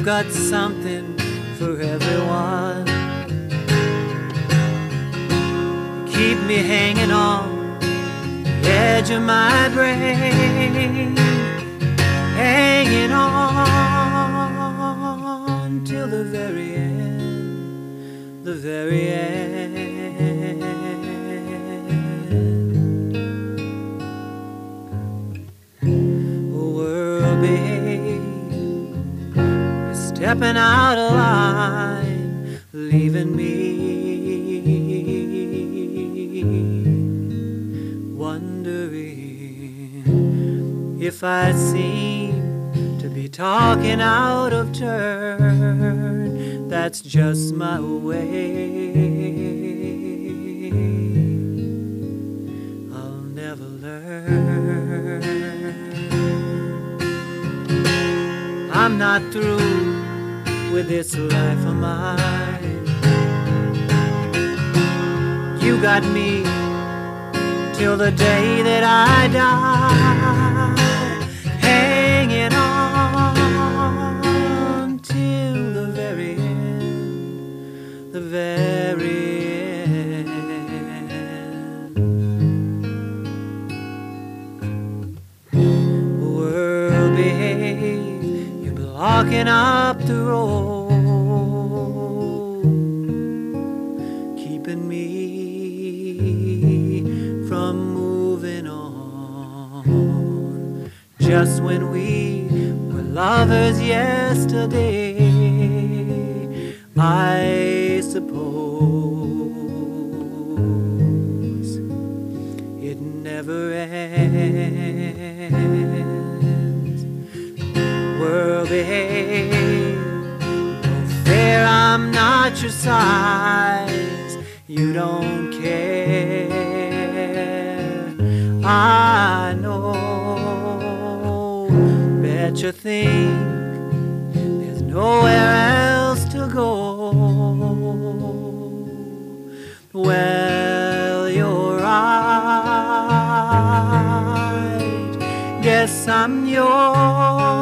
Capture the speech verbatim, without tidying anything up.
got something for everyone. Keep me hanging on the edge of my brain, hanging on till the very end, the very end. Oh, world, babe, you're stepping out of line, leaving me wondering if I seem to be talking out of turn. That's just my way. I'll never learn. I'm not through with this life of mine. You got me till the day that I die, hanging on till the very end, the very end. World, babe, you're blocking up the road, keeping me from moving on. Just when we were lovers yesterday, I suppose it never ends. World, babe, no fair, I'm not your size. You don't care, I know. Bet you think there's nowhere else to go. Well, you're right. Guess I'm yours.